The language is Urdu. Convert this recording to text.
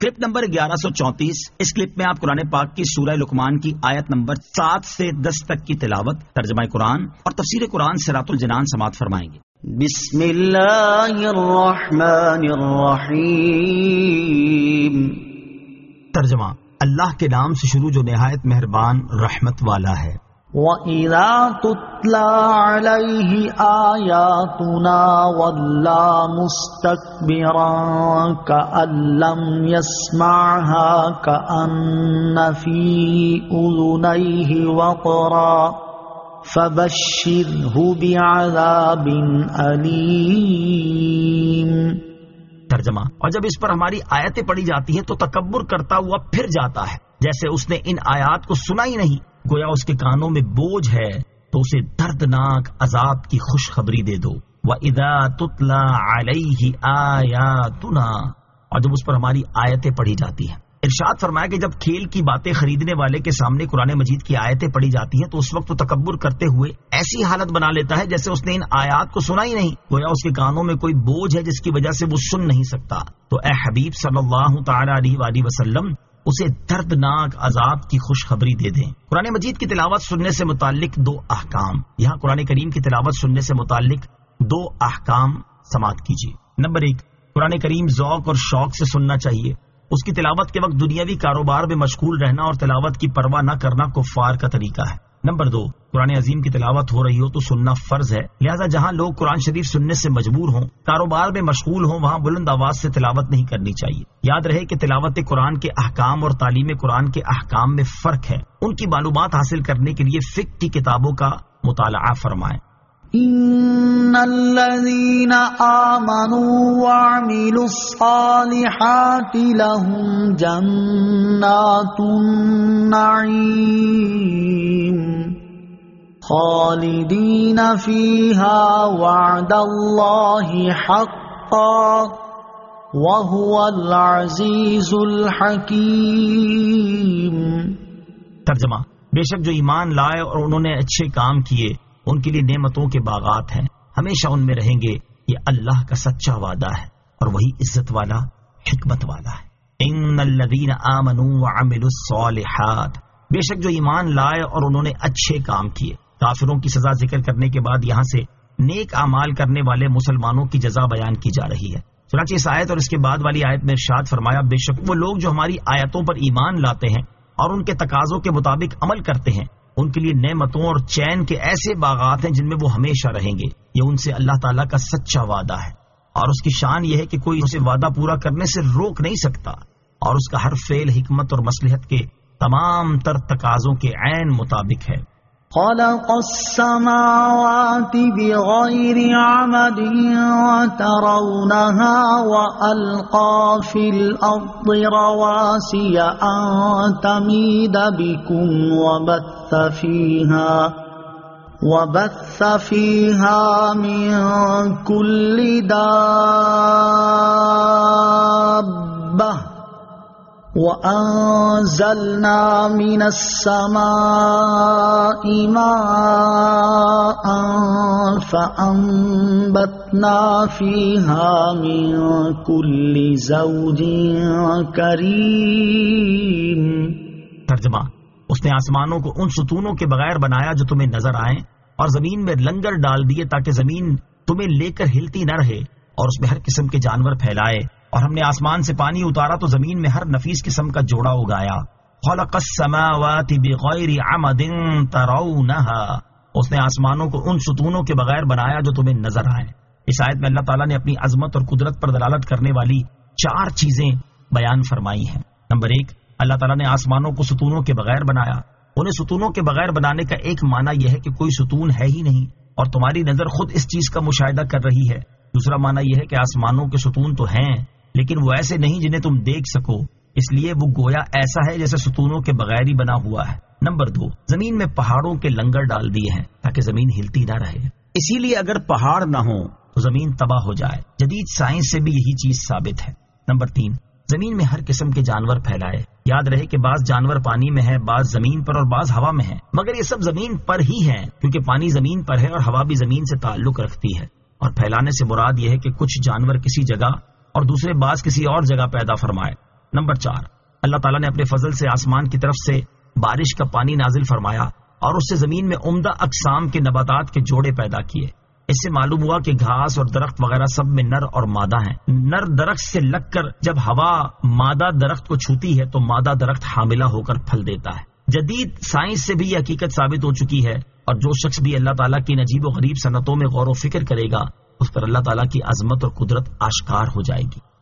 Clip number 1134۔ اس کلپ میں آپ قرآن پاک کی سورہ لقمان کی آیت نمبر 7 سے 10 تک کی تلاوت، ترجمہ قرآن اور تفسیر قرآن صراط الجنان سماعت فرمائیں گے۔ بسم اللہ الرحمن الرحیم۔ ترجمہ، اللہ کے نام سے شروع جو نہایت مہربان رحمت والا ہے۔ وَإِذَا تُتْلَى عَلَيْهِ آيَاتُنَا وَلَّى مُسْتَكْبِرًا كَأَن لَّمْ يَسْمَعْهَا كَأَنَّ فِي أُذُنَيْهِ وَقْرًا فَبَشِّرْهُ بِعَذَابٍ أَلِيمٍ۔ ترجمہ، اور جب اس پر ہماری آیتیں پڑھی جاتی ہیں تو تکبر کرتا ہوا پھر جاتا ہے جیسے اس نے ان آیات کو سنا ہی نہیں، گویا اس کے کانوں میں بوجھ ہے، تو اسے دردناک عذاب کی خوشخبری دے دو۔ وَإِذَا تُتْلَى عَلَيْهِ آيَاتُنَا، اور جب اس پر ہماری آیتیں پڑھی جاتی ہیں۔ ارشاد فرمایا کہ جب کھیل کی باتیں خریدنے والے کے سامنے قرآن مجید کی آیتیں پڑھی جاتی ہیں تو اس وقت وہ تکبر کرتے ہوئے ایسی حالت بنا لیتا ہے جیسے اس نے ان آیات کو سنا ہی نہیں، گویا اس کے کانوں میں کوئی بوجھ ہے جس کی وجہ سے وہ سن نہیں سکتا۔ تو اے حبیب صلی اللہ تعالی علیہ وآلہ وسلم، اسے دردناک عذاب کی خوشخبری دے دیں۔ قرآن مجید کی تلاوت سننے سے متعلق 2 احکام۔ یہاں قرآن کریم کی تلاوت سننے سے متعلق 2 احکام سماعت کیجیے۔ نمبر 1، قرآن کریم ذوق اور شوق سے سننا چاہیے۔ اس کی تلاوت کے وقت دنیاوی کاروبار میں مشغول رہنا اور تلاوت کی پرواہ نہ کرنا کفار کا طریقہ ہے۔ نمبر 2، قرآن عظیم کی تلاوت ہو رہی ہو تو سننا فرض ہے، لہذا جہاں لوگ قرآن شریف سننے سے مجبور ہوں، کاروبار میں مشغول ہوں، وہاں بلند آواز سے تلاوت نہیں کرنی چاہیے۔ یاد رہے کہ تلاوت قرآن کے احکام اور تعلیم قرآن کے احکام میں فرق ہے۔ ان کی معلومات حاصل کرنے کے لیے فقہ کی کتابوں کا مطالعہ فرمائیں۔ ان الذين آمنوا وعملوا الصالحات لهم جنات النعيم خالدين فيها وعد الله حقا وهو العزيز الحكيم۔ ترجمہ، بے شک جو ایمان لائے اور انہوں نے اچھے کام کیے ان کے لیے نعمتوں کے باغات ہیں، ہمیشہ ان میں رہیں گے، یہ اللہ کا سچا وعدہ ہے اور وہی عزت والا حکمت والا ہے۔ ان الذین آمنوا وعملوا الصالحات، بے شک جو ایمان لائے اور انہوں نے اچھے کام کیے۔ کافروں کی سزا ذکر کرنے کے بعد یہاں سے نیک اعمال کرنے والے مسلمانوں کی جزا بیان کی جا رہی ہے۔ چنانچہ اس آیت اور اس کے بعد والی آیت میں ارشاد فرمایا، بے شک وہ لوگ جو ہماری آیتوں پر ایمان لاتے ہیں اور ان کے تقاضوں کے مطابق عمل کرتے ہیں، ان کے لیے نعمتوں اور چین کے ایسے باغات ہیں جن میں وہ ہمیشہ رہیں گے۔ یہ ان سے اللہ تعالیٰ کا سچا وعدہ ہے اور اس کی شان یہ ہے کہ کوئی اسے وعدہ پورا کرنے سے روک نہیں سکتا، اور اس کا ہر فعل حکمت اور مصلحت کے تمام تر تقاضوں کے عین مطابق ہے۔ خلق السماوات بغير عمد ترونها وألقى في الأرض رواسي أن تميد بكم وبث فيها من كل دابة وَأَنزَلْنَا مِنَ السَّمَاءِ مَاءً فَأَنبَتْنَا فِيهَا مِن كُلِّ زَوْجٍ كَرِيمٍ۔ ترجمہ، اس نے آسمانوں کو ان ستونوں کے بغیر بنایا جو تمہیں نظر آئیں، اور زمین میں لنگر ڈال دیے تاکہ زمین تمہیں لے کر ہلتی نہ رہے، اور اس میں ہر قسم کے جانور پھیلائے، اور ہم نے آسمان سے پانی اتارا تو زمین میں ہر نفیس قسم کا جوڑا اگایا۔ خلق السماوات بغیر عمد ترونها، اس نے آسمانوں کو ان ستونوں کے بغیر بنایا جو تمہیں نظر آئیں۔ اس آیت میں اللہ تعالیٰ نے اپنی عظمت اور قدرت پر دلالت کرنے والی 4 چیزیں بیان فرمائی ہیں۔ نمبر 1، اللہ تعالیٰ نے آسمانوں کو ستونوں کے بغیر بنایا۔ انہیں ستونوں کے بغیر بنانے کا ایک معنی یہ ہے کہ کوئی ستون ہے ہی نہیں اور تمہاری نظر خود اس چیز کا مشاہدہ کر رہی ہے۔ دوسرا معنی یہ ہے کہ آسمانوں کے ستون تو ہیں لیکن وہ ایسے نہیں جنہیں تم دیکھ سکو، اس لیے وہ گویا ایسا ہے جیسے ستونوں کے بغیر ہی بنا ہوا ہے۔ نمبر 2، زمین میں پہاڑوں کے لنگر ڈال دیے ہیں تاکہ زمین ہلتی نہ رہے، اسی لیے اگر پہاڑ نہ ہو تو زمین تباہ ہو جائے۔ جدید سائنس سے بھی یہی چیز ثابت ہے۔ نمبر 3، زمین میں ہر قسم کے جانور پھیلائے۔ یاد رہے کہ بعض جانور پانی میں ہیں، بعض زمین پر اور بعض ہوا میں ہیں، مگر یہ سب زمین پر ہی ہیں کیونکہ پانی زمین پر ہے اور ہوا بھی زمین سے تعلق رکھتی ہے۔ اور پھیلانے سے مراد یہ ہے کہ کچھ جانور کسی جگہ اور دوسرے بعض کسی اور جگہ پیدا فرمائے۔ نمبر 4، اللہ تعالیٰ نے اپنے فضل سے آسمان کی طرف سے بارش کا پانی نازل فرمایا اور اس سے زمین میں عمدہ اقسام کے نباتات کے جوڑے پیدا کیے۔ اس سے معلوم ہوا کہ گھاس اور درخت وغیرہ سب میں نر اور مادہ ہیں۔ نر درخت سے لگ کر جب ہوا مادہ درخت کو چھوتی ہے تو مادہ درخت حاملہ ہو کر پھل دیتا ہے۔ جدید سائنس سے بھی یہ حقیقت ثابت ہو چکی ہے، اور جو شخص بھی اللہ تعالیٰ کی عجیب و غریب صنعتوں میں غور و فکر کرے گا اس پر اللہ تعالیٰ کی عظمت اور قدرت آشکار ہو جائے گی۔